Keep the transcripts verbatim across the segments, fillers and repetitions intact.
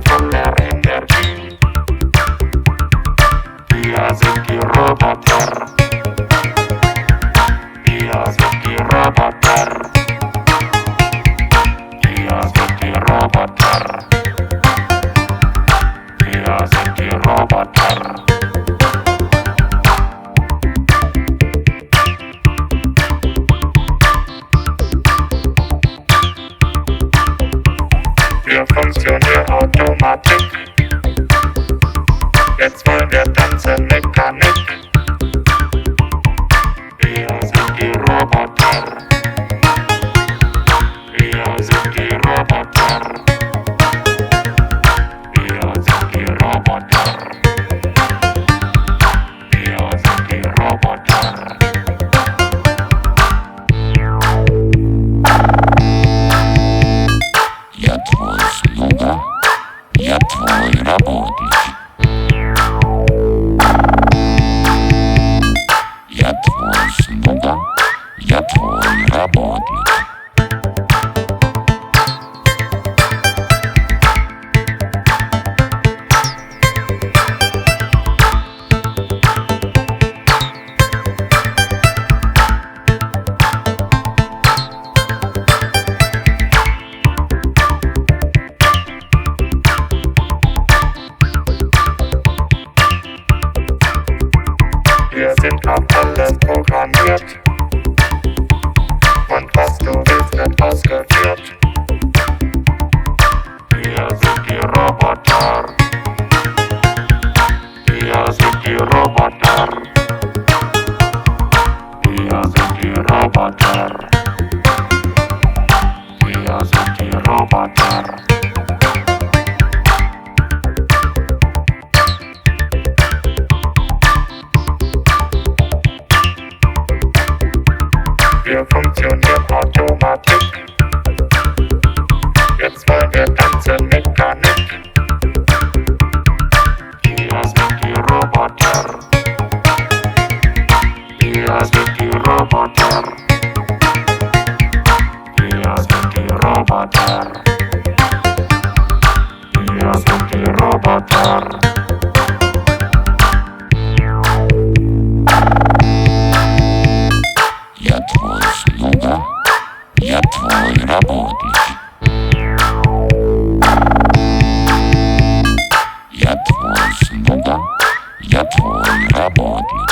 voller Energie. Wir sind die Roboter. Wir sind die Roboter. Wir sind die Roboter. Wir sind die Roboter. Wir funktionieren Automatik. Jetzt wollen wir tanzen Mechanik. Wir sind die Roboter. Wir sind die Roboter. Wir sind die Roboter. Wir sind die Roboter. Я твой слуга, я твой работник. Я твой слуга, я твой работник. Wir sind auf alles programmiert. Und was du willst, wird ausgeführt. Wir sind die Roboter. Wir sind die Roboter. Wir sind die Roboter. Wir sind die Roboter. Wir funktionieren Automatik. Jetzt wollen wir tanzen Mechanik. Wir sind die Roboter. Wir sind die Roboter. Wir sind die Roboter. Wir sind die Roboter. Я твой слуга, я твой работник. Я твой слуга, я твой работник.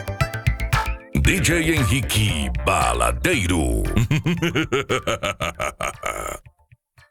D J Henrique Baladeiro.